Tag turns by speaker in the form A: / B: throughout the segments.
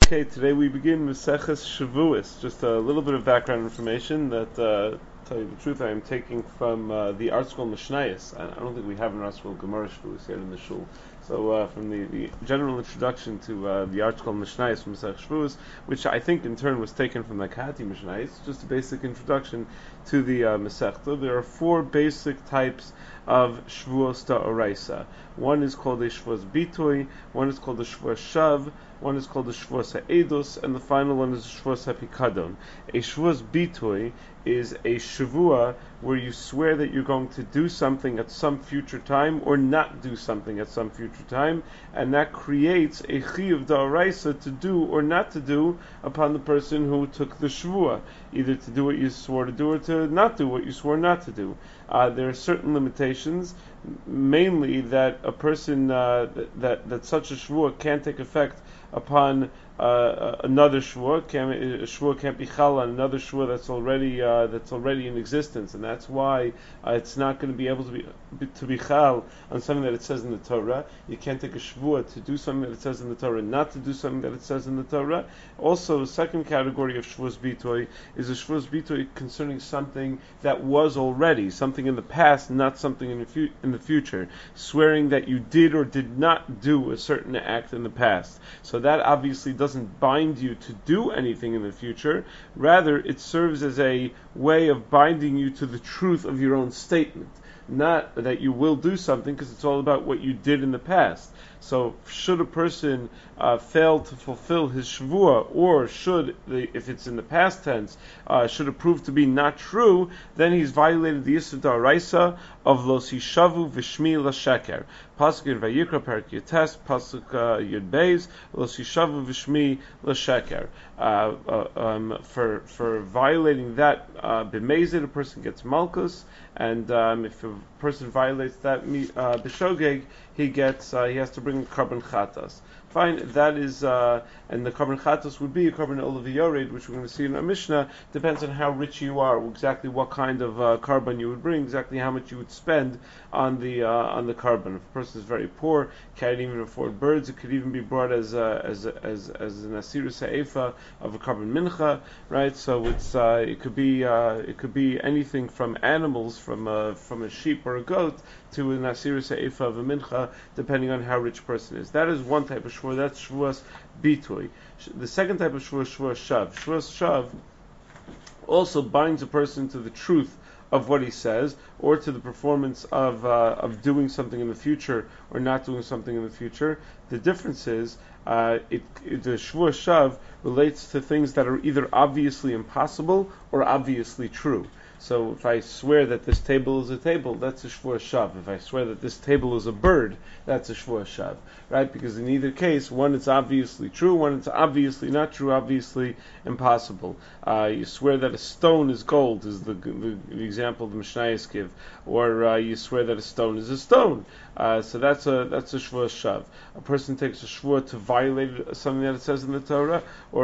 A: Okay, today we begin Maseches Shavuos. Just a little bit of background information that, tell you the truth, I am taking from the ArtScroll Mishnayos. I don't think we have an ArtScroll Gemara Shavuos here in the shul. So from the general introduction to the ArtScroll Mishnayos from Maseches Shavuos, which I think in turn was taken from the Kahati Mishnayos, just a basic introduction to the Masechta. There are four basic types of Shavuos Da'oraisa. One is called a Shavuos Bitoy, one is called a Shavuos Shav, one is called a Shavuos HaEdos, and the final one is a Shavuos HaPikadon. A Shavuos Bitoy is a Shavua where you swear that you're going to do something at some future time or not do something at some future time, and that creates a Chiyuv Da'oraisa to do or not to do upon the person who took the Shavua, either to do what you swore to do or to not do what you swore not to do. There are certain limitations, mainly that a person that such a Shavua can't take effect upon another shvua. A shvua can't be chal on another shvua that's already in existence, and that's why it's not going to be able to be chal on something that it says in the Torah. You can't take a shvua to do something that it says in the Torah, not to do something that it says in the Torah. Also, the second category of shvuas bitoy is a shvuas bitoy concerning something that was already, something in the past, not something in the future. Swearing that you did or did not do a certain act in the past. So that obviously doesn't bind you to do anything in the future. Rather, it serves as a way of binding you to the truth of your own statement. Not that you will do something, because it's all about what you did in the past. So, should a person fail to fulfill his shvua, or if it's in the past tense, should it prove to be not true, then he's violated the Yisur Da'oraisa of Los Yishavu V'Shmi L'Sheker. Pasuk in Vayikra Perek Yotes, Pasuk Yud Beis, Los Yishavu V'Shmi L'Sheker. For violating that b'mezid, a person gets malchus, and if a person violates that b'shogeg, he has to bring carbon chatas. Fine, that is, and the carbon chatas would be a carbon olav yored, which we're going to see in our Mishnah. Depends on how rich you are, exactly what kind of carbon you would bring, exactly how much you would spend on the carbon. If a person is very poor, can't even afford birds, it could even be brought as an asirus ha'efa of a carbon mincha, right? So it could be anything from animals, from a sheep or a goat, to an asirus ha'efa of a mincha, depending on how rich a person is. That is one type of shvur. That's shvuas bitoy. The second type of shvur is shvuas shav. Shvuas shav also binds a person to the truth of what he says, or to the performance of doing something in the future or not doing something in the future. The difference is the shvuas shav relates to things that are either obviously impossible or obviously true. So if I swear that this table is a table, that's a shvuas shav. If I swear that this table is a bird, that's a shvuas shav, right? Because in either case, one it's obviously true, one it's obviously not true, obviously impossible. You swear that a stone is gold, is the example the Mishnayos give, or you swear that a stone is a stone. So that's a shvuas shav. A person takes a shvua to violate something that it says in the Torah,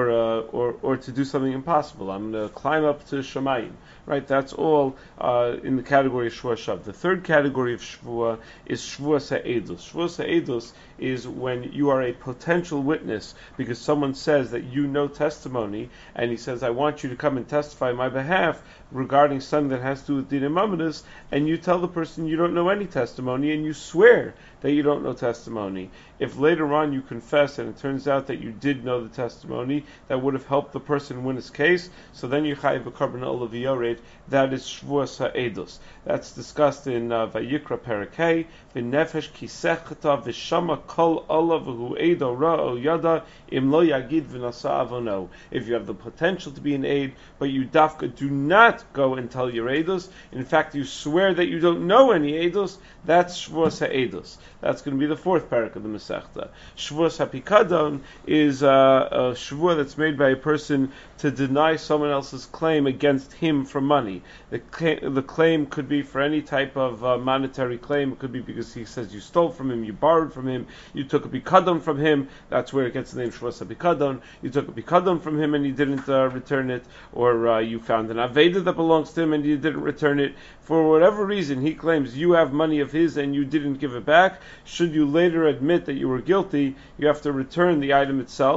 A: or to do something impossible. I'm going to climb up to Shamayim, right? That's all in the category of shvuas shav. The third category of shvua is shvuas ha'edos. Shvuas ha'edos is when you are a potential witness because someone says that you know testimony, and he says, I want you to come and testify on my behalf regarding something that has to do with Dinei Mamonos, and you tell the person you don't know any testimony, and you swear that you don't know testimony. If later on you confess and it turns out that you did know the testimony, that would have helped the person win his case, so then you chayiv a carbon olav yored. That is shvuas ha'edos. That's discussed in Vayikra Perek Hey, v'nefesh kisechta v'shama kol olav v'hu edo ra'o yada im lo yagid v'nasa avono. If you have the potential to be an aid, but you dafka do not go and tell your eidos, in fact you swear that you don't know any eidos, that's shvuas ha'edos. That's going to be the fourth parak of the Masechta. Shvuas ha'pikadon is a shvua that's made by a person to deny someone else's claim against him for money. The claim could be for any type of monetary claim. It could be because he says you stole from him, you borrowed from him, you took a pikadon from him. That's where it gets the name shvuas ha'pikadon. You took a pikadon from him and he didn't return it, or you found an aveda that belongs to him and you didn't return it. For whatever reason, he claims you have money of his and you didn't give it back. Should you later admit that you were guilty, you have to return the item itself.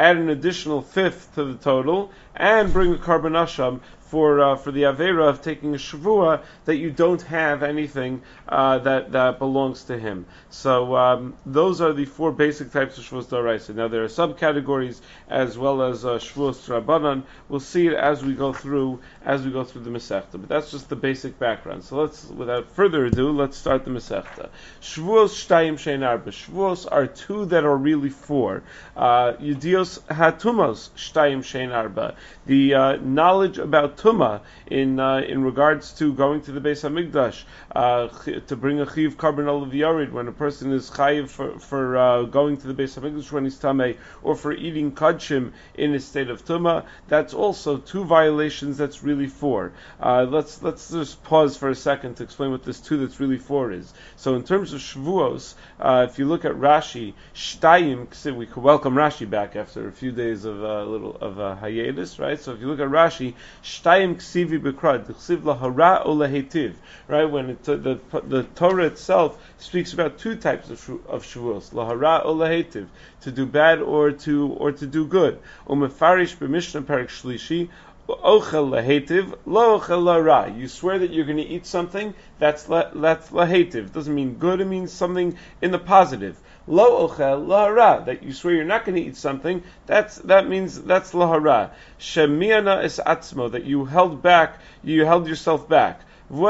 A: add an additional fifth to the total, and bring a Karban Asham for the Avera of taking a Shavua that you don't have anything that belongs to him. So those are the four basic types of Shavuos D'Oraisa. Now there are subcategories as well as Shavuos Rabbanan. We'll see it as we go through the Masechta. But that's just the basic background. So without further ado, let's start the Masechta. Shavuos Shtayim Shein Arba. Shavuos are two that are really four. Yedios Hatumos Shtayim Shein Arba. The knowledge about Tuma in regards to going to the Beis Hamikdash to bring a Chiv Karban Olav Yared when a person is Chayiv for going to the Beis Hamikdash when he's Tameh, or for eating Kadshim in a state of Tuma. That's also two violations. That's really four. Let's just pause for a second to explain what this two that's really four is. So in terms of Shavuos, if you look at Rashi, Shtayim, we could welcome Rashi back after a few days of a hiatus, right? So if you look at Rashi, Shtayim ksivi bekrad, ksiv lahara o lahetiv, right? When the Torah itself speaks about two types of Shavuos, lahara o lahetiv, to do bad or to do good. Umefarish b'mishnah parak shlishi, ochel lahetiv, lo ochel lara. You swear that you're going to eat something, that's lahetiv. Doesn't mean good, it means something in the positive. Lo ochel lahara, that you swear you're not going to eat something, that means that's lahara. Shemiana es atzmo, that you held yourself back.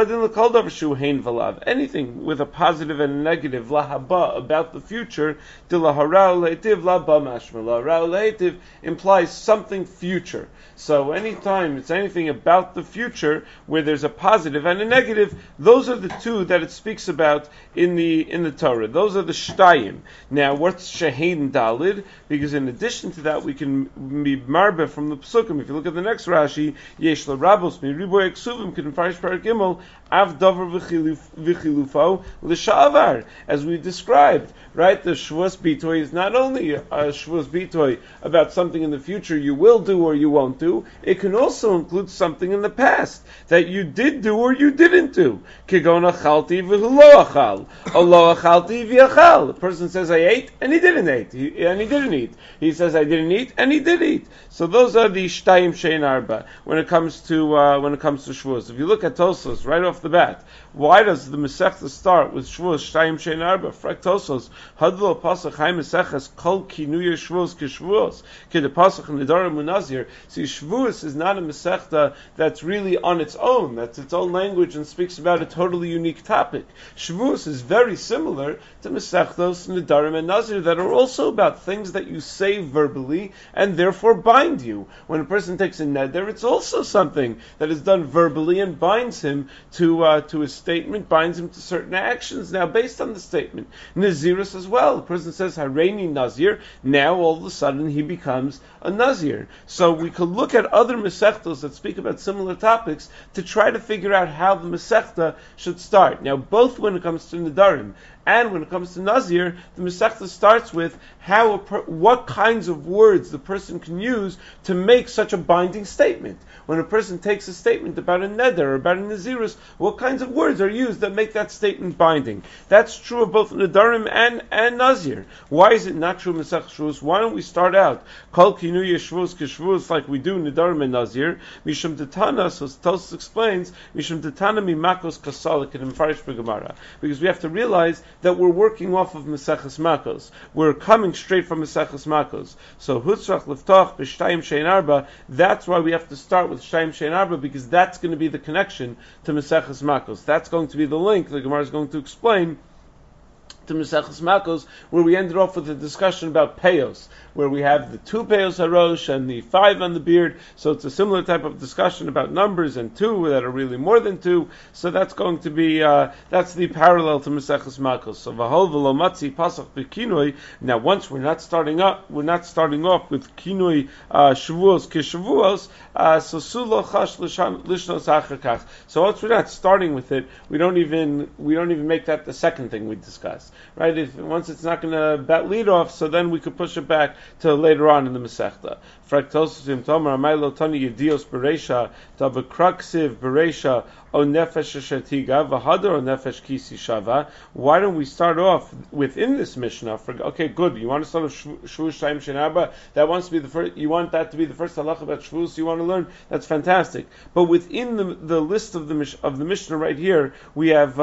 A: Anything with a positive and a negative, lahaba, about the future, implies something future. So anytime it's anything about the future where there's a positive and a negative, those are the two that it speaks about in the Torah. Those are the shtayim. Now, what's shehein dalid? Because in addition to that, we can be marbe from the psukim. If you look at the next Rashi, yesh l'rabos mi riboy eksuvim can farish parak gimel av davar v'chilufo l'shavar, as we described, right? The Shavuos Bitoy is not only a Shavuos Bitoy about something in the future you will do or you won't do, it can also include something in the past that you did do or you didn't do. Kigon achalti v'lo achal, o lo achalti v'achal. The person says I ate and he didn't eat. He says I didn't eat and he did eat. So those are the shtayim shein arba when it comes to Shavuos. If you look at Tosfos right off the bat, why does the Masechta start with Shavuos Shtayim Shein Arba? Frak Tosfos Hadlo Pasach Hay Maseches Kol Kinuya Shavuos K'Shavuos K'de Pasach Nedarim Munazir. See, Shavuos is not a Masechta that's really on its own. That's its own language and speaks about a totally unique topic. Shavuos is very similar to Masechtos Nedarim and Nazir that are also about things that you say verbally and therefore bind you. When a person takes a neder, it's also something that is done verbally and binds him to a statement, binds him to certain actions. Now, based on the statement, Nazirus as well. The person says Hareini Nazir. Now, all of a sudden, he becomes a Nazir. So we could look at other Masechtos that speak about similar topics to try to figure out how the Masechta should start. Now, both when it comes to Nedarim and when it comes to Nazir, the Masechta starts with what kinds of words the person can use to make such a binding statement. When a person takes a statement about a neder or about a nazirus, what kinds of words are used that make that statement binding? That's true of both Nedarim and Nazir. Why is it not true of Masech Shavuos? Why don't we start out Kol Kinuya Shavuos K'Shavuos like we do Nedarim and Nazir? Mishum Tetana, so Tosfos explains, Mishum Tetana Mimakos Kasalik and Mfarish B'Gemara. Because we have to realize that we're working off of Maseches Makos. We're coming straight from Maseches Makos. So Hutzrach Leftach B'Shtayim Shein Arba, that's why we have to start with Shtayim Shein Arba, because that's going to be the connection to Maseches Makos. That's going to be the link the Gemara is going to explain to Maseches Makos, where we ended off with a discussion about peyos, where we have the 2 peyos harosh and the 5 on the beard. So it's a similar type of discussion about numbers and 2 that are really more than 2. So that's going to be that's the parallel to Maseches Makos. So v'hol v'lo matzi pasach b'kinoi. Now, once we're not starting off with kinoi shavuos kishavuos. So sulo chash lishnos achar. So once we're not starting with it, we don't even make that the second thing we discuss. Right? Once it's not going to lead off, so then we could push it back to later on in the Masechta. Fraktosim Tomer Amailo Tani Yedios Bereisha Tabakruksiv Bereisha O nefesh shetiga v'hadar o nefesh kisi shava. Why don't we start off within this Mishnah? Okay, good. You want to start with Shavuos Shtayim Shein Arba? That wants to be the first. You want that to be the first halacha about Shavuos you want to learn? That's fantastic. But within the list of the Mishnah right here, we have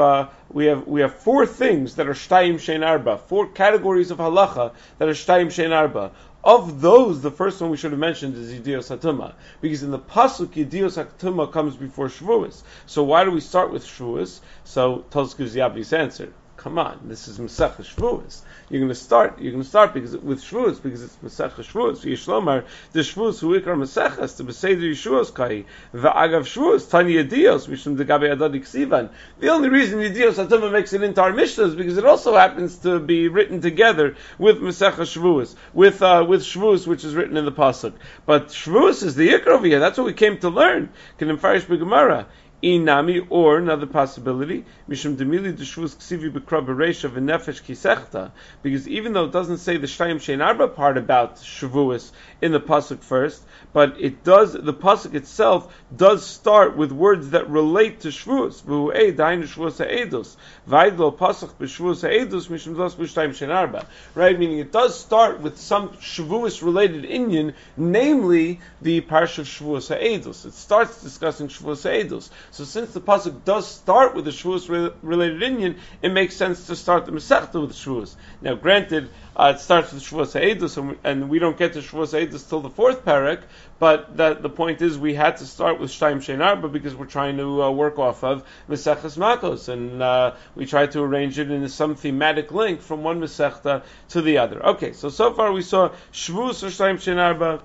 A: 4 things that are Shtayim Shein Arba, 4 categories of halacha that are Shtayim Shein Arba. Of those, the first one we should have mentioned is Yedios HaTumah, because in the pasuk Yedios HaTumah comes before Shavuos. So why do we start with Shavuos? So Tosfos gives the obvious answer. Come on, this is Masechah Shavuos. You're going to start because with Shavuos because it's Masechah Shavuos. Yishlomar the Shavuos who ikar Masechas to Beseder Yeshuos Kai va'agav Shavuos Tani Yedios Mishum Degabe Adad Iksivan. The only reason Yedios HaTumah makes it into our Mishnah is because it also happens to be written together with Masechah Shavuos, with Shavuos which is written in the pasuk. But Shavuos is the ikar over here. That's what we came to learn. Can Farish B'Gemara. Inami, or another possibility, Mishum Demili Deshvus Ksivi B'Kra Bereisha V'Nefesh Kisechta, because even though it doesn't say the Shtayim Shein Arba part about Shavuos in the pasuk first, but it does. The pasuk itself does start with words that relate to Shavuos. V'Hu'ei Dainu Shavuos Ha'edus V'Aidlo Pasuk B'Shavuos Ha'edus Mishum Dos B'Shtayim Shein Arba. Right, meaning it does start with some Shavuos related inyan, namely the Parsha of Shavuos Ha'edus. It starts discussing Shavuos Ha'edus. So since the pasuk does start with the Shavuos related inyan, it makes sense to start the Masechta with Shavuos. Now, granted, it starts with Shavuos Ha'edus, and we don't get to Shavuos Ha'edus till the 4th parak. But the point is, we had to start with Shtayim Shein Arba because we're trying to work off of Maseches Makos, and we try to arrange it in some thematic link from one Masechta to the other. Okay, so far we saw Shavuos or Shtayim Shein Arba.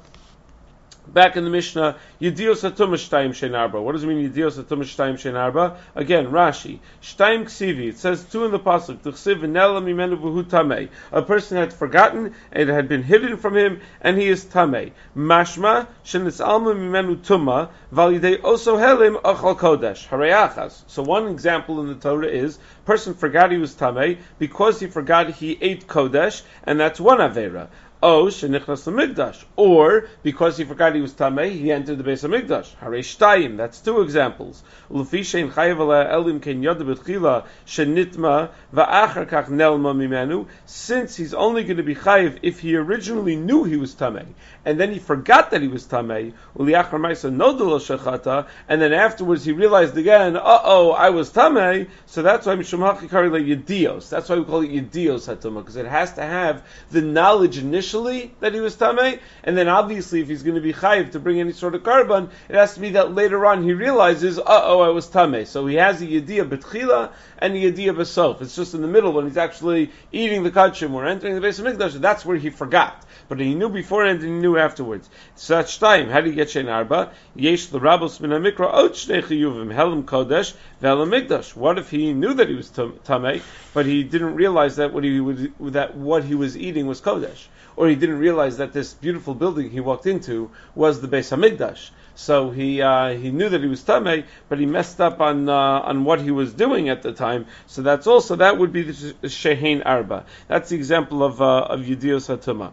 A: Back in the Mishnah, Yedios HaTumah Shtayim Shein Arba. What does it mean, Yedios HaTumah Shtayim Shein Arba? Again, Rashi. Shtayim Ksivi. It says 2 in the pasuk. T'chsiv v'nela mimenu v'hu tamei. A person had forgotten, it had been hidden from him, and he is tamei. Mashma shenitzalma mimenu tumah v'alidei oso helim achal kodesh. Harayachas. So one example in the Torah is, person forgot he was tamei, because he forgot he ate kodesh, and that's one avera. Oh, shenichnas l'mikdash, or because he forgot he was tamei, he entered the Beis Hamikdash. Harei shtayim. That's 2 examples. Ulefi shein chayav ala elim ken yoda b'tchila shenitma va'achar kach nelma mimenu. Since he's only going to be chayav if he originally knew he was tamei, and then he forgot that he was tamei. Uliachar ma'isa nodelo shechata, and then afterwards he realized again, I was tamei. So that's why mishum hachikari le yedios. That's why we call it Yedios HaTumah, because it has to have the knowledge initially that he was tamei, and then obviously if he's going to be chayiv to bring any sort of karban, it has to be that later on he realizes, I was tamei. So he has a yediyah b'tchila and a yediyah b'sof. It's just in the middle when he's actually eating the kachim or entering the Beis Hamikdash. That's where he forgot. But he knew beforehand and he knew afterwards. Such time, how do you get Shein Arba? Yesh l'rabos min hamikra ot shnei chiyuvim helam kodesh ve'elam mikdash. What if he knew that he was tamei, but he didn't realize that what he was eating was kodesh, or he didn't realize that this beautiful building he walked into was the Beis Hamikdash? So he knew that he was tamei, but he messed up on what he was doing at the time. So that would be the Shein Arba. That's the example of Yedios HaTumah.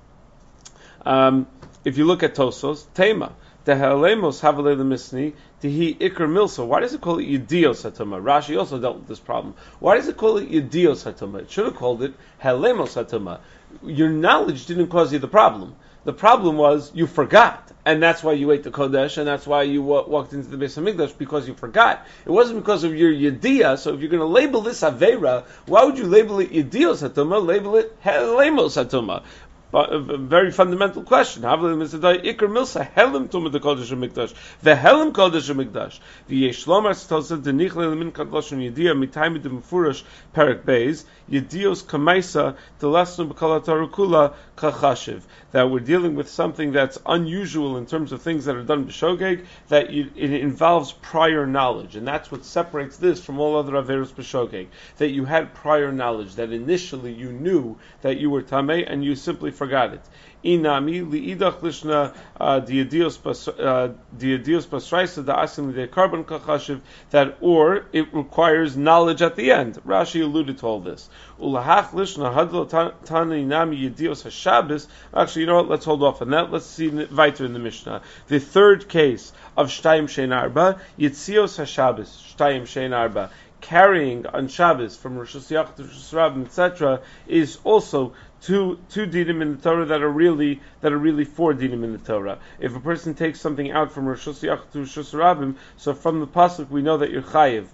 A: If you look at Tosos, Tema, Tehalemos Havalei Misni, Tehi Ikar Milso. Why does it call it Yedios HaTumah? Rashi also dealt with this problem. Why does it call it Yedios HaTumah? It should have called it Halemos HaTumah. Your knowledge didn't cause you the problem. The problem was you forgot, and that's why you ate the Kodesh, and that's why you walked into the Beis Hamikdash, because you forgot. It wasn't because of your Yediyah. So if you're going to label this Aveira, why would you label it Yedios HaTumah? Label it Halemos HaTumah. But a very fundamental question. Ikar milsa helim tumah the kodesh hamikdash. The helim kodesh hamikdash. The yeshlomar stolsa denichle lemin kadloshon yediyah mitayim demufurash perak beis yediyos kamaisa delasnu b'kalatar kula kachashiv. That we're dealing with something that's unusual in terms of things that are done b'shogeg. That it involves prior knowledge, and that's what separates this from all other averos b'shogeg. That you had prior knowledge. That initially you knew that you were tamei, and you simply forgot forgot it. Inami liidach lishna diadios pasraisa da asim de carbon kachashiv, that or it requires knowledge at the end. Rashi alluded to all this. Ulahach lishna hadlo tani nami yedios hashabis. Actually, you know what? Let's hold off on that. Let's see weiter in the Mishnah. The third case of shtayim shein arba, yitzios hashabis, shtayim shein arba, carrying on Shabbos from Rosh Hashanah to Rosh Hashanah, etc., is also two dinim in the Torah that are really four dinim in the Torah. If a person takes something out from Rosh Hashanah to Rosh Hashanah, so from the pasuk we know that you're chayiv.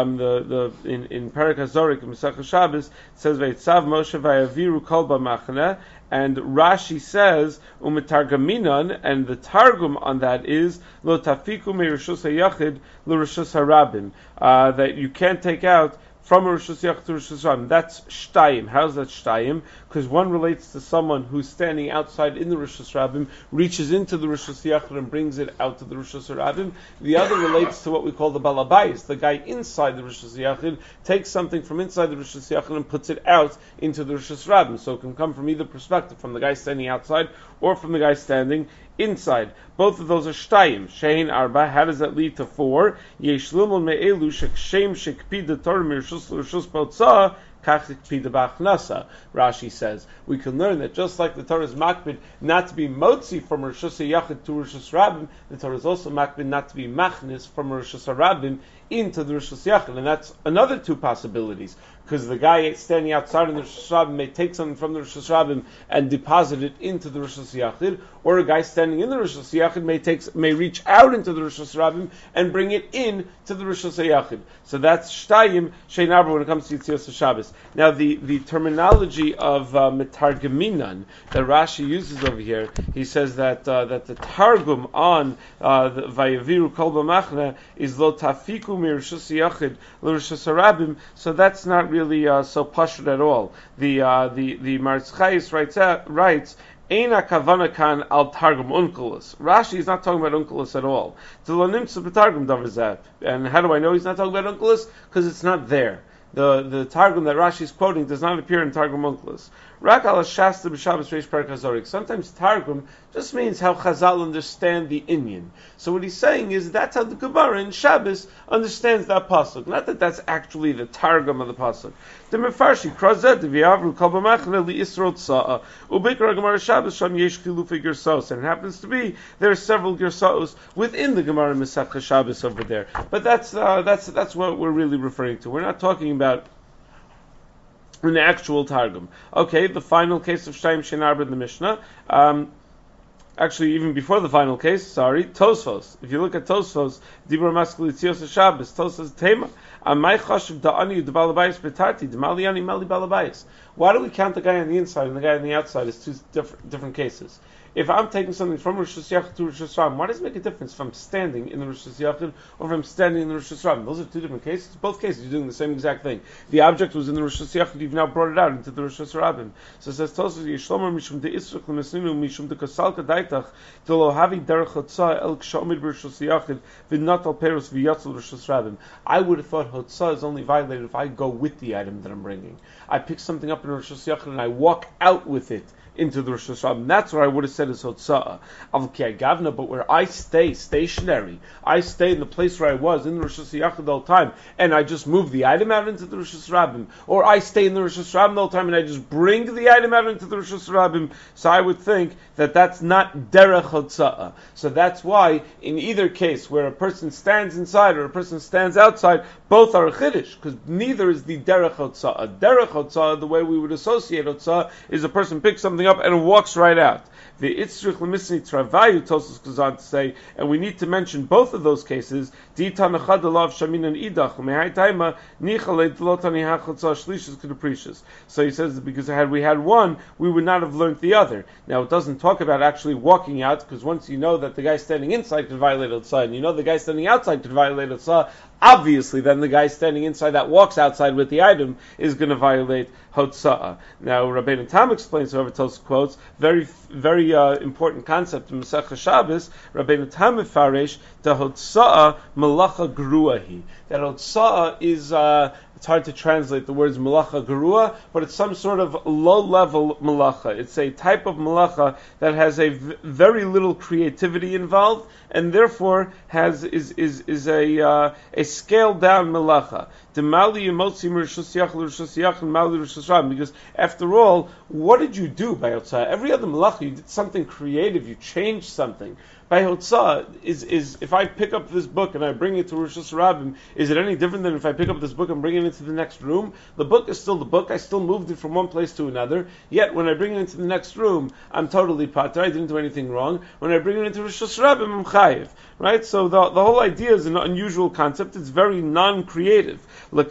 A: In Parak HaZorik in Masechah Shabbos it says Vayitzav Moshe Vayaviru Kol B'Machaneh, and Rashi says Umetargaminan, and the targum on that is Lo Tafiku Me Rishus HaYachid Lo Rishus HaRabim, that you can't take out from a Rosh Hashanah to Rosh Hashanah. That's shtayim. How's that shtayim? Because one relates to someone who's standing outside in the Rosh Hashanah, reaches into the Rosh Hashanah and brings it out to the Rosh Hashanah. The other relates to what we call the balabais. The guy inside the Rosh Hashanah takes something from inside the Rosh Hashanah and puts it out into the Rosh Hashanah. So it can come from either perspective, from the guy standing outside or from the guy standing inside. Both of those are shtayim. Shein arba. How does that lead to four? Yesh lumul me'elu shekshem shekpid the Torah mirshus l'rshus b'otzah kach ikpid b'achnasa. Rashi says we can learn that just like the Torah is makpid not to be motzi from Rishus HaYachid to Rishus Rabbim, the Torah is also makpid not to be machnis from Rishus HaRabbim into the Rishus Yachid, and that's another two possibilities. Because the guy standing outside in the Rosh Hashanah may take something from the Rosh Hashanah and deposit it into the Rosh Hashanah, or a guy standing in the Rosh Hashanah may reach out into the Rosh Hashanah and bring it in to the Rosh Hashanah. So that's shtayim shein arba when it comes to Yitzios HaShabbos. Now the terminology of metargaminan that Rashi uses over here, he says that the targum on the Vayaviru Kol B'Machaneh is lo tafiku mi Rosh Hashanah lo Rosh Hashanah. So that's not really so pashut at all. The Maritz Chayes writes Eina kavana kan al targum unkelus. Rashi is not talking about unkelus at all. And how do I know he's not talking about unkelus? Because it's not there. The targum that Rashi is quoting does not appear in Targum Unkelus. Rak al Shasta b'Shabbos Reish Parak HaZorik. Sometimes Targum just means how Chazal understand the inyan. So what he's saying is that's how the Gemara in Shabbos understands that pasuk. Not that that's actually the Targum of the pasuk. The Mefarshi Krazet v'Yavru Kol B'Machaneh li'Isrot Sa'a u'Beikra Gemara Shabbos Sham Yesh Chilufi Gersos, and it happens to be there are several Gersos within the Gemara Masechah Shabbos over there. But that's what we're really referring to. We're not talking about in the actual Targum. Okay, the final case of Shtayim Shein Arba in the Mishnah. Actually, even before the final case, Tosfos. If you look at Tosfos, Dibur Maskul Yitzios HaShabbos, Tosfos Tema, Amay Chashiv Da'ani D'Balabayis Betarti, D'Maliani Mali Balabayis. Why do we count the guy on the inside and the guy on the outside as two different cases? If I'm taking something from Rosh Hashanah to Rosh Hashanah, why does it make a difference if I'm standing in the Rosh Hashanah or if I'm standing in the Rosh Hashanah? Those are two different cases. Both cases, you're doing the same exact thing. The object was in the Rosh Hashanah, you've now brought it out into the Rosh Hashanah. So it says, Tosfos Yishlomer Mishum De Isruk L'Mesninu Mishum De Kasalka Daitach D'Lo Havi Derech Hotzah El Kshomid Rosh Hashanah V'Nat Al Peros V'Yatzel Rosh Hashanah. I would have thought Hotzah is only violated if I go with the item that I'm bringing. I pick something up in Rosh Hashanah and I walk out with it into the Rosh Hashanah. That's what I would have said is Hotzah. Gavna, but where I stay stationary, I stay in the place where I was in the Rosh Hashanah the whole time, and I just move the item out into the Rosh Hashanah, or I stay in the Rosh Hashanah the whole time and I just bring the item out into the Rosh Hashanah. So I would think that that's not derech Hotzah. So that's why in either case, where a person stands inside or a person stands outside, both are a chiddush, because neither is the derech Hotzah. Derech Hotzah, the way we would associate Hotzah, is a person picks something up and it walks right out. The Itzrich Lemisni Travayu Tosfos goes on to say, and we need to mention both of those cases. So he says that because had we had one, we would not have learned the other. Now it doesn't talk about actually walking out, because once you know that the guy standing inside could violate Hotzah, and you know the guy standing outside could violate Hotzah, obviously then the guy standing inside that walks outside with the item is going to violate Hotzah. Now Rabbeinu Tam explains, whoever tells quotes, very important concept in Masechah Shabbos. Rabbeinu Tam mefarish the Hotzah malacha gruahi. That Hotzah is It's hard to translate the words malacha gerua, but it's some sort of low-level malacha. It's a type of malacha that has a very little creativity involved, and therefore is a scaled down malacha. Because after all, what did you do by Hotzah? Every other malacha, you did something creative, you changed something. By Hotzah, is if I pick up this book and I bring it to Rosh Hashanah, is it any different than if I pick up this book and bring it into the next room? The book is still the book. I still moved it from one place to another. Yet when I bring it into the next room, I'm totally pater. I didn't do anything wrong. When I bring it into Rosh Hashanah, I'm chayiv. Right? So the whole idea is an unusual concept. It's very non-creative. That's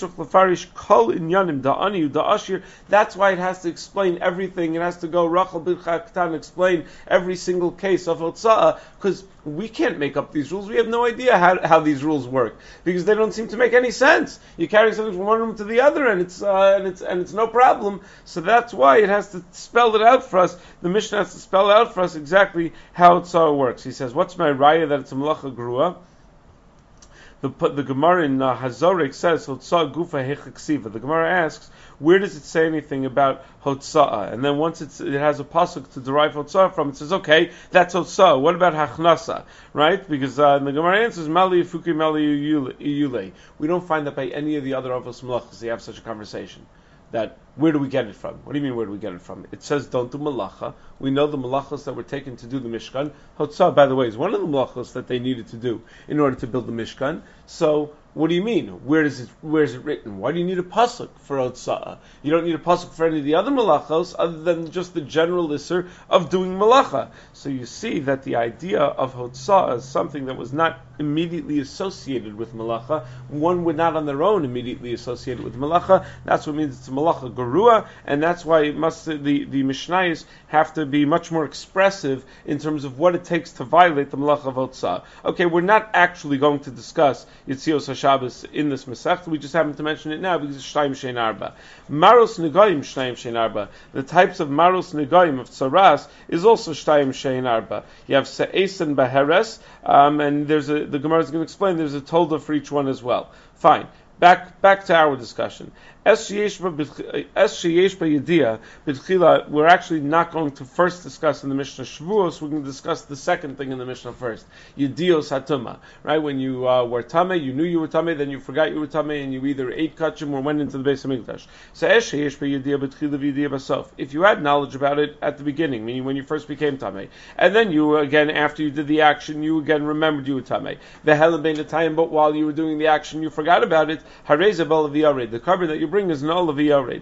A: why it has to explain everything. It has to go Rachel B'Chak Katan, explain every single case of Hotzah, because we can't make up these rules. We have no idea how these rules work, because they don't seem to make any sense. You carry something from one room to the other, and it's no problem. So that's why it has to spell it out for us. The Mishnah has to spell out for us exactly how Hotzah works. He says, "What's my raya that it's a malacha grua?" The Gemara in Hazorik says Hotzah gufa hechaksiva. The Gemara asks, where does it say anything about Hotzah? And then once it has a pasuk to derive Hotzah from, it says, okay, that's Hotzah. What about Hachnasa? Right? Because the Gemara answers, Mali Fuki Mali Iyule. We don't find that by any of the other Avos Malachas they have such a conversation. That where do we get it from? What do you mean, where do we get it from? It says, don't do malacha. We know the malachas that were taken to do the Mishkan. Hotzah, by the way, is one of the malachas that they needed to do in order to build the Mishkan. So, what do you mean? Where is it written? Why do you need a pasuk for Hotzah? You don't need a pasuk for any of the other malachos other than just the general isser of doing malacha. So you see that the idea of Hotzah is something that was not immediately associated with malacha. One would not on their own immediately associate it with malacha. That's what means it's a malacha gerua, and that's why the Mishnayos have to be much more expressive in terms of what it takes to violate the malacha of Hotzah. Okay, we're not actually going to discuss Yitzios HaShabbos in this Masech. We just happen to mention it now because it's Shtayim Shein Arba. Maros Negayim Shtayim Shein Arba. The types of Maros Negayim of Tzaras is also Shtayim Shein Arba. You have Se'es and Beheres, and the Gemara is going to explain there's a tolda for each one as well. Fine. Back to our discussion. We're actually not going to first discuss in the Mishnah Shavuos. We're going to discuss the second thing in the Mishnah first. Yedios hatuma, right? When you were tamei, you knew you were tamei, then you forgot you were tamei, and you either ate kachim or went into the Beis Hamikdash. So if you had knowledge about it at the beginning, meaning when you first became tamei, and then you again after you did the action, you again remembered you were tamei. But while you were doing the action, you forgot about it. The carbon that you bring is an olav yared.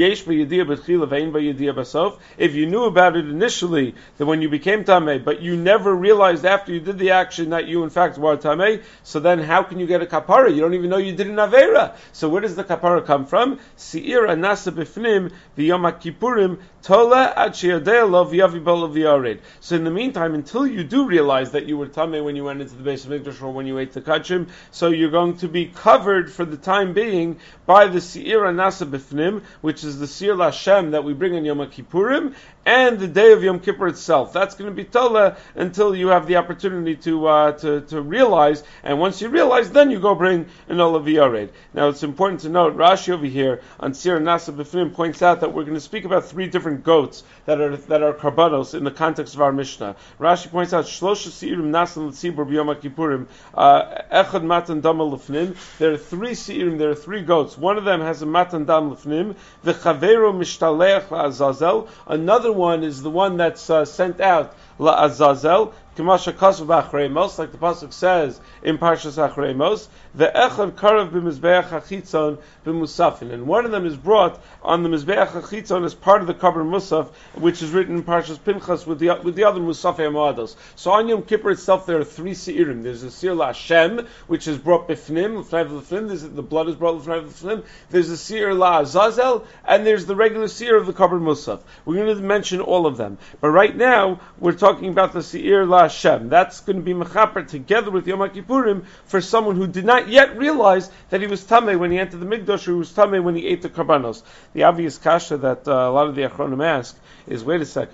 A: If you knew about it initially, that when you became tamei, but you never realized after you did the action that you in fact were tamei, so then how can you get a kapara? You don't even know you did an avera. So where does the kapara come from? Si'ir anasa b'fnim v'yom ha'kippurim tola ad sheyodei lo v'yavi b'olav yared. So in the meantime, until you do realize that you were tamei when you went into the Beis Hamikdash or when you ate the kachim, so you're going to be covered for the time being by the Si'ir Anasa B'fnim, which is the Sir Lashem that we bring on Yom Kippurim, and the day of Yom Kippur itself. That's going to be Tola until you have the opportunity to realize, and once you realize, then you go bring an Olav Yared. Now it's important to note, Rashi over here on Sir Anasa B'fnim points out that we're going to speak about three different goats that are karbanos in the context of our Mishnah. Rashi points out, Shlosha Si'irim Nasan L'tzibur B'Yom Kippurim, Echad Matan Dama L'fnim. There are three Si'irim, there are three goats. One of them has a Matan Dam L'fnim, the Chavero Mishtaleach La'azazel. Another one is the one that's sent out La'azazel, K'masha Kasav B'Achremos, like the pasuk says in Parshas Achremos, the Echad Karav B'Mizbeach HaChitzon B'Musafin, and one of them is brought on the Mizbeach HaChitzon as part of the Kabbalah Musaf, which is written in Parshas Pinchas with the other Musafei Moados. So on Yom Kippur itself there are three Seirim. There's a Seir LaHashem, which is brought B'Fnim, the blood is brought L'Fnei. There's a Seir LaAzazel, and there's the regular Seir of the Kabbalah Musaf. We're going to mention all of them, but right now we're talking about the Seir LaHashem. That's going to be mechaper together with Yom Kippurim for someone who did not yet realize that he was tamei when he entered the Mikdash, or he was tamei when he ate the karbanos. The obvious kasha that a lot of the Achronim ask is, wait a second,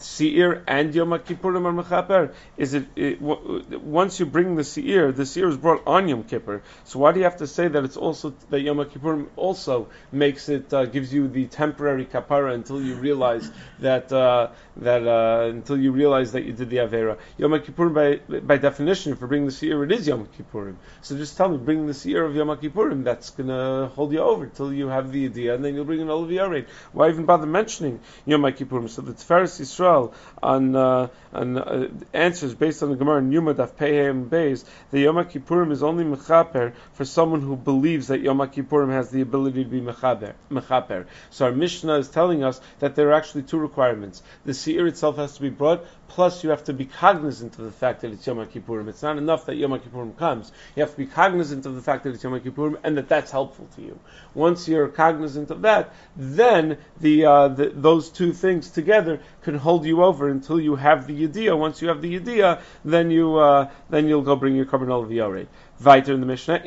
A: Seir and Yom Kippurim are mechaper? Is once you bring the Seir is brought on Yom Kippur. So why do you have to say that it's also that Yom Kippurim also makes it gives you the temporary kapara until you realize that until you realize that you did the avera? Yom Kippurim by definition, if you bring the Seir, it is Yom Kippurim. So just tell me, bring the Seir of Yom Kippurim. That's gonna hold you over till you have the idea, and then you'll bring an Olav Yared. Why even bother mentioning Yom Kippurim? So the Tiferes Yisrael on answers based on the Gemara in Yuma Daf Pei and Beis, the Yom Kippurim is only mechaper for someone who believes that Yom Kippurim has the ability to be mechaper. So our Mishnah is telling us that there are actually two requirements. The Seir itself has to be brought, plus you have to be cognizant of the fact that it's Yom Kippurim. It's not enough that Yom Kippurim comes. You have to be cognizant of the fact that it's Yom Kippurim and that that's helpful to you. Once you're cognizant of that, then those two things together can hold you over until you have the yediyah. Once you have the yediyah, then you'll go bring your korban olav yareh. Weiter in the Mishnah,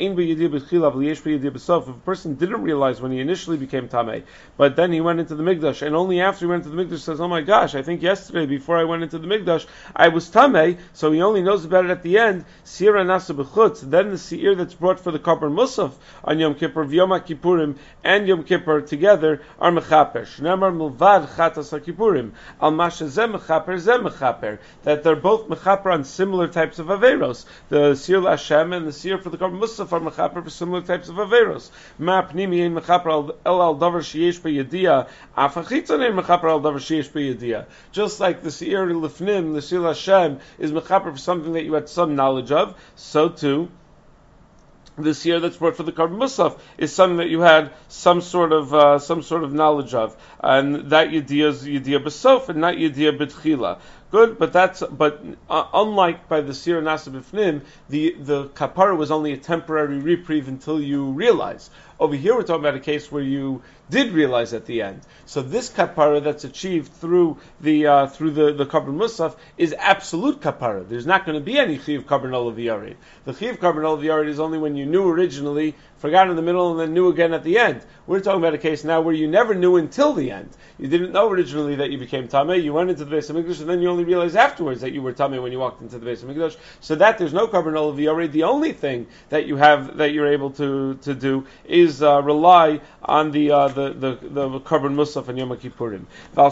A: if a person didn't realize when he initially became Tameh, but then he went into the Mikdash, and only after he went into the Mikdash says, oh my gosh, I think yesterday before I went into the Mikdash, I was Tameh, so he only knows about it at the end, Sira Nasa B'chutz, then the Seir that's brought for the Korban Musaf on Yom Kippur, Yom Kippurim, and Yom Kippur together are Mechaper. Shnemar Milvad Chatas HaKippurim, Al Masha Zeh Mechaper, that they're both Mechaper on similar types of Averos, the Seir L'Hashem and the Seir for the Korban Musaf are mechaper for similar types of averos. Ma pnimi ein mechaper al davar sheyesh b'yediyah, af hachitzon ein mechaper al davar sheyesh b'yediyah. Just like the Seir L'Fnim, the Seir Hashem, is mechaper for something that you had some knowledge of, so too the Seir that's brought for the Korban Musaf is something that you had some sort of knowledge of, and that yediyah is yediyah b'sof and not yediyah b'tchila. Good, but unlike by the Seir Nasa B'fnim, the kapara was only a temporary reprieve until you realize. Over here, we're talking about a case where you did realize at the end. So this kapara that's achieved through the korban musaf is absolute kapara. There's not going to be any chiv korban olav yared. The chiv korban olav yared is only when you knew originally, forgot in the middle, and then knew again at the end. We're talking about a case now where you never knew until the end. You didn't know originally that you became tameh. You went into the Beis Hamikdash, and then you only realized afterwards that you were tameh when you walked into the Beis Hamikdash. So that there's no korban olav yared. The only thing that you have that you're able to do is rely on the korban musaf and Yom Kippurim.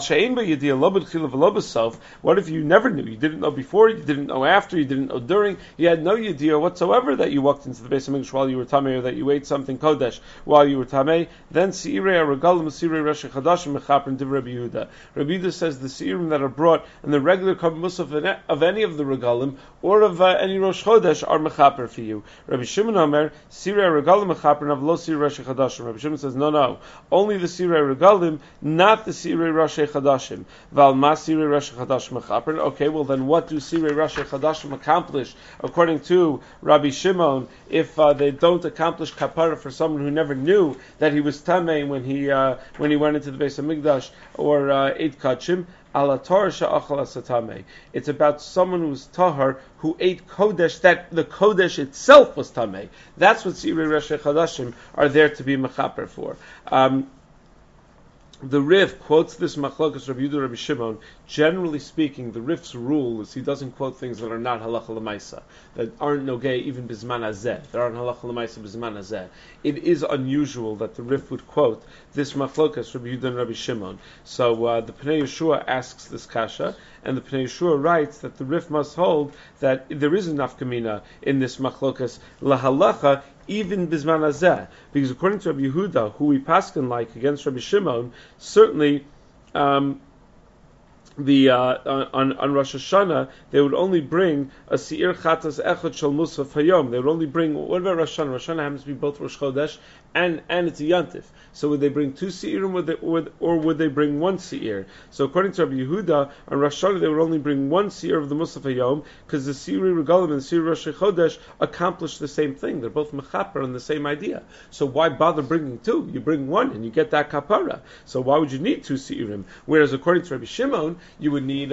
A: What if you never knew? You didn't know before, you didn't know after, you didn't know during, you had no yediyah whatsoever that you walked into the Beis Hamikdash while you were tameh, or that you ate something kodesh while you were tameh. Then seirei regalim seirei rosh chadashim mechaper divrei Rabbi Yehuda. Rabbi Yehuda says the seirim that are brought in the regular korban musaf of any of the regalim or of any rosh chodesh are mechaper for you. Rabbi Shimon Omer seirei regalim mechaper and of lo seirei rosh chadashim. Rabbi Shimon says no, only the seirei regalim, not the seirei rosh chadashim. Val ma seirei rosh chadashim mechaper. Okay, well then what do seirei rosh chadashim accomplish according to Rabbi Shimon if they don't accomplish kapara for someone who never knew that he was tamei when he went into the Beis Hamikdash or ate kachim? It's about someone who's tahar who ate kodesh, that the kodesh itself was tamei. That's what seirei rosh chadashim are there to be mechaper for. The Rif quotes this machlokas Rabbi Yehuda Rabbi Shimon. Generally speaking, the Rif's rule is he doesn't quote things that are not halacha l'maisa, that aren't nogay even bisman hazeh, that aren't halacha l'maisa bisman hazeh. It is unusual that the Rif would quote this machlokas Rabbi Yehuda and Rabbi Shimon. So the Pnei Yeshua asks this kasha, and the Pnei Yeshua writes that the Rif must hold that there is a nafkamina in this machlokas lahalacha, even bisman hazeh, because according to Rabbi Yehuda, who we paskin like against Rabbi Shimon, certainly on Rosh Hashanah they would only bring a seir chatas echad shel musaf hayom. They would only bring, what about Rosh Hashanah? Rosh Hashanah happens to be both Rosh Chodesh and it's a yantif. So would they bring two seirim, or would they bring one seir? So according to Rabbi Yehuda, on Rosh Hashanah they would only bring one seir of the musaf hayom, because the seirei regalim and the seirei Rosh Chodesh accomplish the same thing. They're both mechaper on the same idea. So why bother bringing two? You bring one and you get that kapara. So why would you need two seirim? Whereas according to Rabbi Shimon, you would need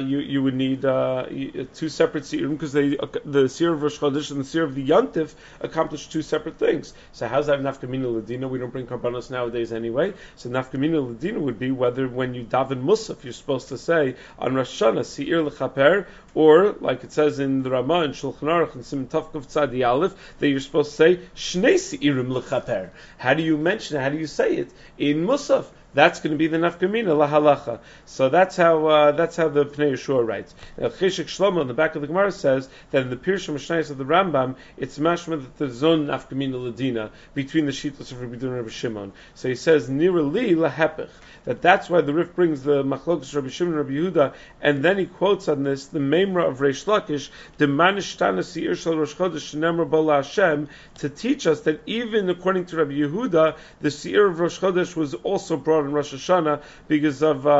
A: two separate seirim, because the seir of Rosh Chodesh and the seir of the yantif accomplish two separate things. So how's that enough to nafkamina ladina. We don't bring karbanos nowadays anyway. So nafkamina ladina would be whether when you daven musaf, you're supposed to say on Rosh Hashanah seir lechaper, or like it says in the Ramah and Shulchan Aruch and Siman Tavkuf Tzadi Aleph, that you're supposed to say shnei seirim lechaper. How do you mention it? How do you say it in musaf? That's going to be the nafkamina lahalacha. So that's how the Pnei Yeshua writes. Now, Cheshek Shlomo in the back of the Gemara says that in the Pirush Mishnayos of the Rambam, it's mashma that there's no nafkamina ladina between the Shitos of Rabbi Yehuda and Rabbi Shimon. So he says nira li lahepech, that's why the Rif brings the Machlokas Rabbi Shimon and Rabbi Yehuda, and then he quotes on this the Memra of Reish Lakish, the Manishtana Seir Shel Rosh Chodesh Shenemar Bola Hashem, to teach us that even according to Rabbi Yehuda, the Seir of Rosh Chodesh was also brought in Rosh Hashanah because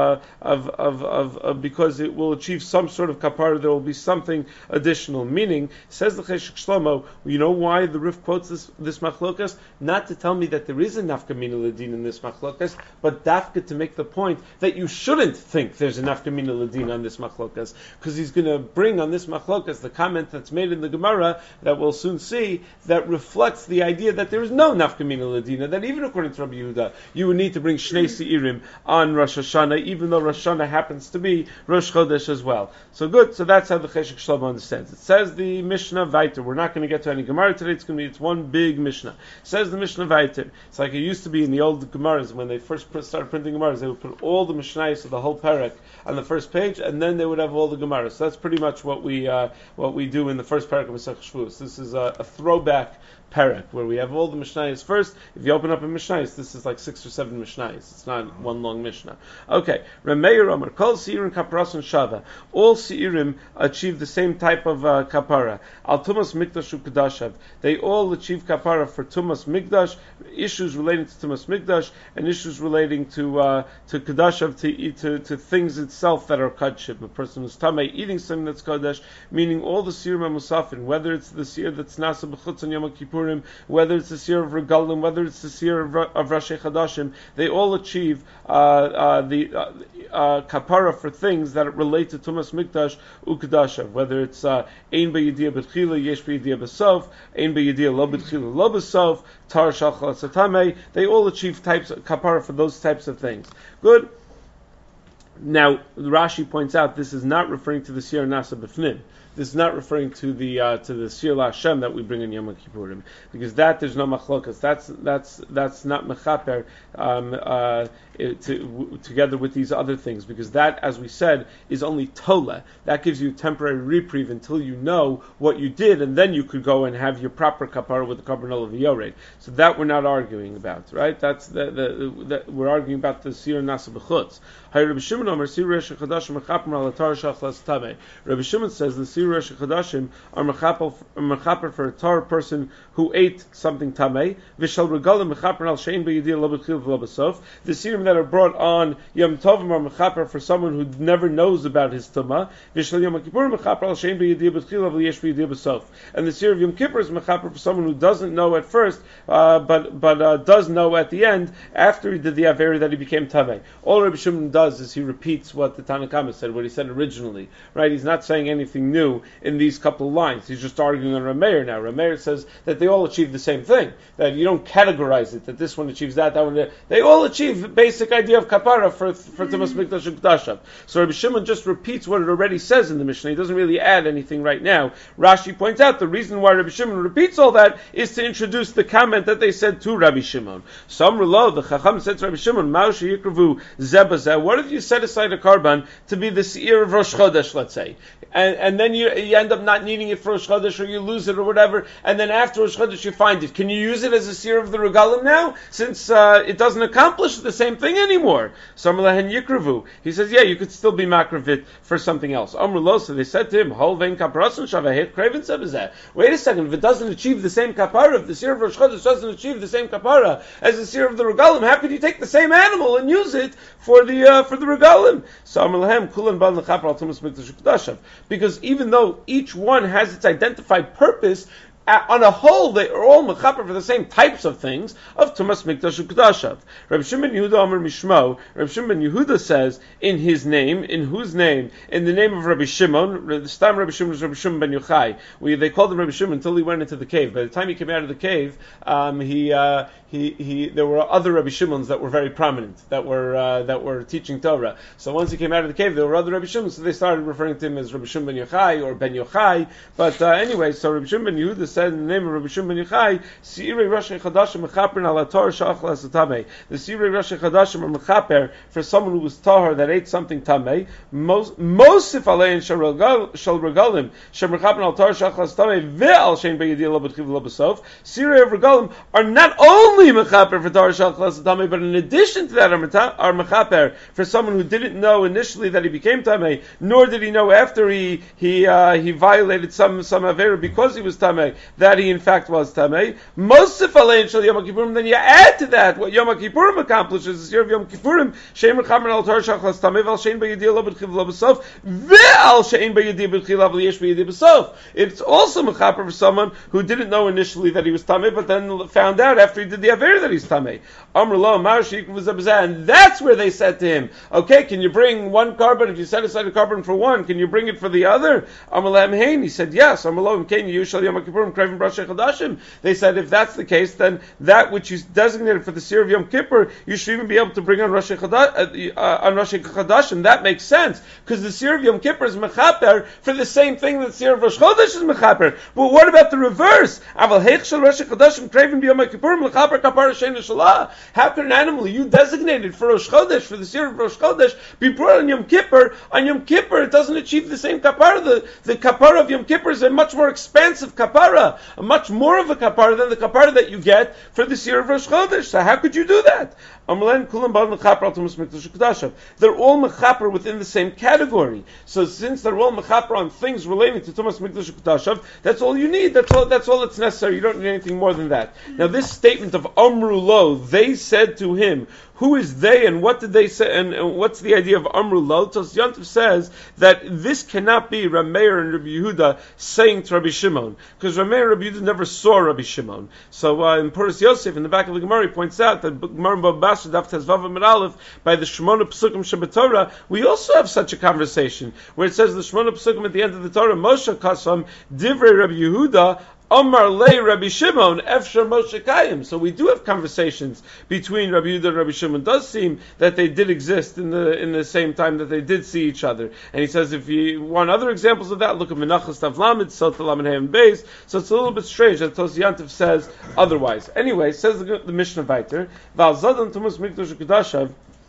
A: because it will achieve some sort of kapara. There will be something additional. Meaning, says the Cheshek Shlomo, you know why the Rif quotes this Machlokas? Not to tell me that there is a nafkamina ladin in this Machlokas, but dafka to make the point that you shouldn't think there's a nafkamina ladin on this Machlokas, because he's going to bring on this Machlokas the comment that's made in the Gemara that we'll soon see that reflects the idea that there is no nafkamina ladina, that even according to Rabbi Yehuda, you would need to bring Shnei Seirim on Rosh Hashanah, even though Rosh Hashanah happens to be Rosh Chodesh as well. So good, so that's how the Cheshek Shlomo understands. It says the Mishnah Vayter. We're not going to get to any Gemara today, it's one big Mishnah. It says the Mishnah Vayter. It's like it used to be in the old Gemaras, when they first started printing Gemaras, they would put all the Mishnayos of the whole Perek on the first page, and then they would have all the Gemaras. So that's pretty much what we do in the first Perek of Masech Shavuos. This is a throwback Perek, where we have all the Mishnayos first. If you open up a Mishnayos, this is like 6 or 7 Mishnayos. It's not one long Mishnah. Okay, Rameir Omer, Kol Seirim Kaparas and Shava. All Seirim achieve the same type of kapara. Al Tumas Mikdash Ukadashav. They all achieve kapara for Tumas Mikdash, issues relating to Tumas Mikdash, and issues relating to Kadashav, to things itself that are Kadshib. A person who's Tamei eating something that's Kadesh, meaning all the Seirim Musafin, whether it's the Seir that's Nasa B'chutz on Yom Kippur, whether it's the Seir of Regalim, whether it's the Seir of Rashi Chadashim, they all achieve the kapara for things that relate to Tumas Mikdash Ukadashav, whether it's Ein B'Yediyah B'Tchila, Yesh B'Yediyah B'Sof, Ein B'Yediyah Lo B'Tchila, Lo B'Sof, Tar Shachal Satame, they all achieve types of kapara for those types of things. Good. Now, Rashi points out this is not referring to the Seir Nasa B'Fnim. This is not referring to the Seir LaHashem that we bring in Yom Kippurim, because that there's no machlokas. That's not mechaper together with these other things, because that, as we said, is only tola. That gives you a temporary reprieve until you know what you did, and then you could go and have your proper kapara with the carbonol of yored. So that we're not arguing about, right? That's we're arguing about the Seir Nasa B'chutz. Rabbi Shimon Omer Seir Rosh Chodashim mechaper al atar shachlas tamei. Rabbi Shimon says the Seir Rosh Chodashim are mechaper for a tar person who ate something tamei. V'shal regalim mechaper al shein b'yediyah lo b'tchil v'lo b'sof. The Seirim that are brought on Yom Tovim are mechaper for someone who never knows about his tumah. V'shal Yom Kippur mechaper al shein b'yediyah b'tchil v'lo yesh b'yediyah b'sof. And the Seir of Yom Kippur is mechaper for someone who doesn't know at first, but does know at the end after he did the averi that he became tamei. All Rabbi Shimon does is he repeats what the Tanna Kama said, what he said originally. Right? He's not saying anything new in these couple of lines. He's just arguing on Rameir now. Rameir says that they all achieve the same thing. That you don't categorize it, that this one achieves that one. They all achieve the basic idea of kapara for Tumas Mikdash and Kedashav. So Rabbi Shimon just repeats what it already says in the Mishnah. He doesn't really add anything right now. Rashi points out the reason why Rabbi Shimon repeats all that is to introduce the comment that they said to Rabbi Shimon. Some Relo, the Chacham said to Rabbi Shimon, Maushi Yikravu Zebazeh. What if you set aside a karban to be the Seir of Rosh Chodesh, let's say, and then you end up not needing it for Rosh Chodesh, or you lose it or whatever, and then after Rosh Chodesh you find it. Can you use it as a Seir of the Regalim now, since it doesn't accomplish the same thing anymore? So Amrlahen Yikravu. He says, yeah, you could still be makravit for something else. Amrlosa, they said to him, Hol vein kaparason shavahet kraven sebezeh. Wait a second, if it doesn't achieve the same kapara, if the Seir of Rosh Chodesh doesn't achieve the same kapara as the Seir of the Regalim, how could you take the same animal and use it for the Regalim? So Amrlahem kulan bal nechaper al tumas mikdash ukdashav. Because even though each one has its identified purpose, on a whole, they are all mechaper for the same types of things of Tumas Mikdash Ukdashav. Rabbi Shimon ben Yehuda Amar Mishmo. Rabbi Shimon ben Yehuda says in his name, in whose name? In the name of Rabbi Shimon. This time Rabbi Shimon was Rabbi Shimon ben Yochai. They called him Rabbi Shimon until he went into the cave. By the time he came out of the cave, there were other Rabbi Shimons that were very prominent, that were teaching Torah. So once he came out of the cave, there were other Rabbi Shimons, so they started referring to him as Rabbi Shimon ben Yochai or Ben Yochai. But anyway, so Rabbi Shimon ben Yehuda said in the name of Rabbi Shimon ben Yochai, Seirei Rashi Chadashim Mechaperin ala Torah she'achlas tamei. The Seirei Rashi Chadashim are mechaper for someone who was tahor that ate something tamei. Mosif alein shel regalim she'mechaperin al Torah she'achlas tamei ve'al shein b'yediyah lo b'tchiv lo b'sof. Seirei of regalim are not only mechaper for Torah she'achlas tamei, but in addition to that are mechaper for someone who didn't know initially that he became tamei, nor did he know after he violated some avera because he was tamei, that he in fact was tamei. Mosif alein shel Yom Kippurim. Then you add to that what Yom Kippurim accomplishes. The year of Yom Kippurim, shein mechaper al Torah she'achlas tamei ve'al shein b'yediyah lo b'tchiv lo b'sof ve'al shein b'yediyah b'tchilav liyesh b'yediyah b'sof. It's also mechaper for someone who didn't know initially that he was tamei, but then found out after he did the avera that he's tamei. Amr lo marshik v'zabzah, and that's where they said to him, okay, can you bring one carbon? If you set aside a carbon for one, can you bring it for the other? Amr lahem hein, he said yes. Amr lo imkein yushal Yom Kippurim krevim brashay chadashim. They said if that's the case, then that which is designated for the Seir of Yom Kippur, you should even be able to bring on Rashi Chadashim. That makes sense, because the Seir of Yom Kippur is mechaper for the same thing that the Seir of Rosh Chodesh is mechaper. But what about the reverse? Aval heich shel Rashi Chadashim krevim b'Yom Kippurim lechaper kapara shein shalah. How can an animal you designated for Rosh Chodesh, for the Seir of Rosh Chodesh, be brought on Yom Kippur? On Yom Kippur, it doesn't achieve the same kapara. The kapara of Yom Kippur is a much more expansive kapara, a much more of a kapara than the kapara that you get for the Seir of Rosh Chodesh. So how could you do that? They're all mechaper within the same category. So since they're all mechaper on things relating to Tumas Mikdash Ukdashav, that's all you need. That's all that's necessary. You don't need anything more than that. Now this statement of Amru Lo, they said to him, who is they and what did they say and what's the idea of Amru Lo? Tos Yontif says that this cannot be Rameir and Rabbi Yehuda saying to Rabbi Shimon, because Rameir and Rabbi Yehuda never saw Rabbi Shimon. So in Puris Yosef, in the back of the Gemara, he points out that Gemara Babasha Daf Tezvav Amud Aleph by the Shemona Pesukim Shabbatorah, we also have such a conversation where it says the Shemona Pesukim at the end of the Torah, Moshe Kasam Divrei Rabbi Yehuda Amar Le Rabbi Shimon Efshar Moshe Kayim. So we do have conversations between Rabbi Yehuda and Rabbi Shimon. It does seem that they did exist in the same time that they did see each other. And he says if you want other examples of that, look at Menachos Tav Lamed, Sot Lamed Hey and Beis. So it's a little bit strange that Tos Yantiv says otherwise. Anyway, says the Mishnah Vayter, Val Zadan Tumas Mikdash Ukdashav.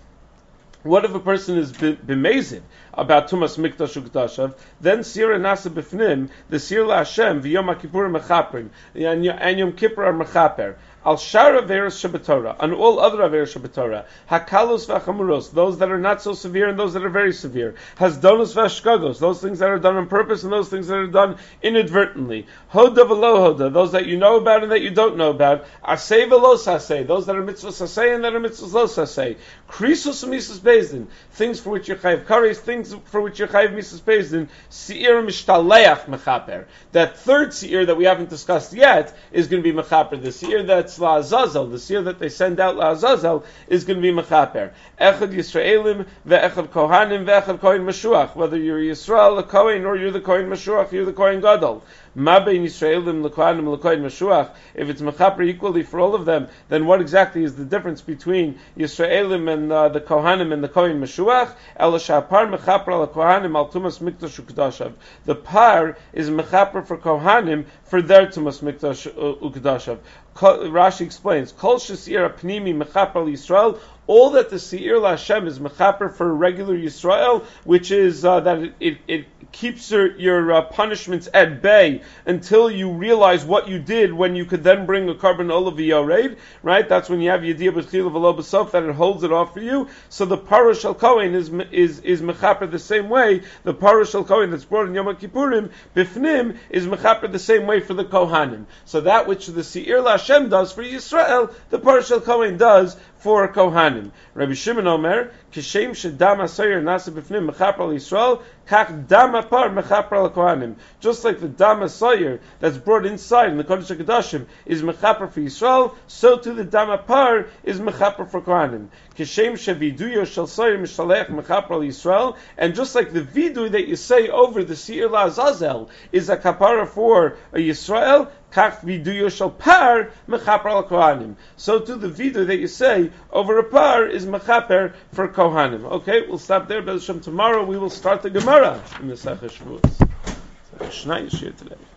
A: What if a person is b'mezid about Tumas Mikdash Ukdashav? Then Sira Nasa B'fnim, the Sir La Hashem, V'Yom HaKippur Mechaprim, and Yom Kippur are Mechaper. Al Shar Averos Shabbatorah, on all other Averos Shabbatorah, Hakalos v'Chamuros, those that are not so severe and those that are very severe, Hasdonos v'Ashkagos, those things that are done on purpose and those things that are done inadvertently, Hoda v'Lo Hoda, those that you know about and that you don't know about, Aseh v'Lo Saseh, those that are mitzvahs Saseh and that are mitzvahs Lo Saseh, Krisos Mises Bezdin, things for which you chayiv kares, things for which you chayiv Mises Bezdin, Seir Mishtaleach Mechaper. That third Seir that we haven't discussed yet is going to be Mechaper. The Seir that's La'azazel, the Seir that they send out La'azazel, is going to be Mechaper. Echad Yisraelim, ve'echad Kohanim, ve'echad Kohen Mashuach. Whether you're Yisrael, a Kohen, or you're the Kohen Mashuach, you're the Kohen Gadol. Ma bein Yisraelim, l'Kohanim, l'Kohen Mashuach. If it's Mechaper equally for all of them, then what exactly is the difference between Yisraelim and the Kohanim and the Kohen Mashuach? El Shapar Mechaper al Kohanim al Tumas Mikdash Ukdashav. The par is Mechaper for Kohanim for their Tumas Mikdash Ukdashav. Rashi explains, Kol Shesir Pnimi Mechaper Yisrael. All that the Seir LaHashem is mechaper for regular Yisrael, which is that it keeps your punishments at bay until you realize what you did, when you could then bring a carbon olav yored, right? That's when you have Yediyah B'Chila V'Lo B'Sof, that it holds it off for you. So the Parush Shel Kohen is mechaper the same way. The Parush Shel Kohen that's brought in Yom Kippurim, Bifnim, is mechaper the same way for the Kohanim. So that which the Seir LaHashem does for Yisrael, the Parush Shel Kohen does for Kohanim. Rabbi Shimon Omer, Kishem Shedam Asayer Nasa B'Fnim Mechaper Yisrael, kach dam apar mechaper al kohanim. Just like the dam asoyer that's brought inside in the Kodesh HaKodashim is mechaper for Yisrael, so too the dam apar is mechaper for kohanim. Kishem sheviduyo shel soyer mishalech mechaper al Yisrael, and just like the vidui that you say over the Seir LaAzazel is a kapara for a Yisrael, kach viduyo shel par mechaper al kohanim. So too the vidui that you say over a par is mechaper for kohanim. Okay, we'll stop there. Tomorrow we will start the Gemara in the Sechah Shavuos. Shnai Yishir today.